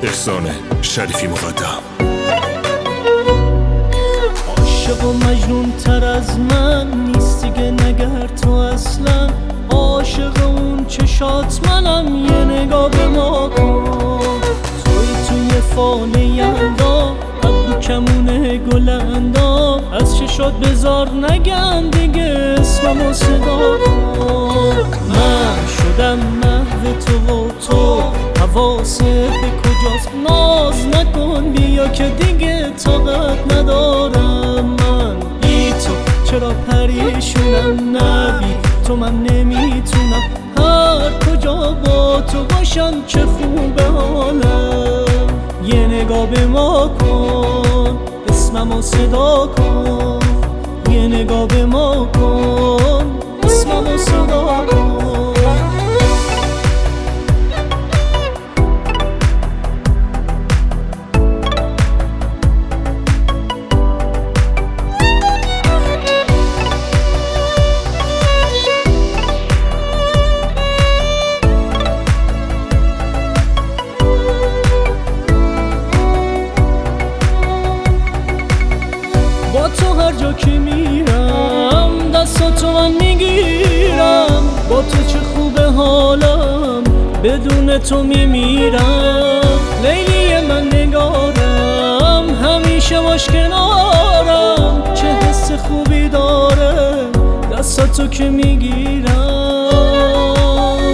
احسان شریفی مقدم. عاشق و مجنون تر از من نیست دیگه نگر تو اصلا. عاشق اون چشات منم، یه نگاه به ما کن. توی فال یلدا قد کمونه گل اندام. از چشات بذار نگم دیگه اسممو صدا کن. من شدم محو تو و تو حواست به کجاست. ناز نکن بیا که دیگه طاقت ندارم. من بی تو چرا پریشونم، نبی تو من نمیتونم. هر کجا با تو باشم چه خوبه حالم. یه نگاه به ما کن، اسممو صدا کن. یه نگاه به ما کن، اسممو صدا کن. با تو هر جا که میرم دستاتو من میگیرم. با تو چه خوبه حالم، بدون تو میمیرم. لیلی من نگارم، همیشه باش کنارم. چه حس خوبی داره دستاتو که میگیرم.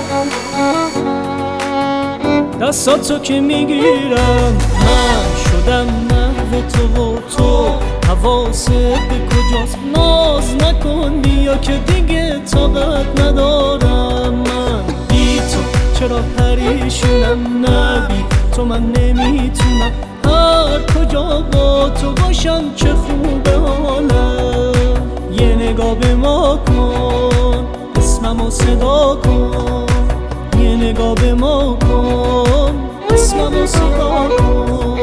دستاتو که میگیرم. من شدم محو تو و تو حواست به کجاست. ناز نکن بیا که دیگه طاقت ندارم. من بی تو چرا پریشونم، نبی تو من نمیتونم. هر کجا با تو باشم چه خوبه حالم. یه نگاه به ما کن، اسممو صدا کن. یه نگاه به ما کن، اسممو صدا کن.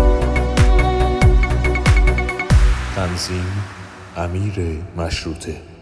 تنظیم امیر مشروطه.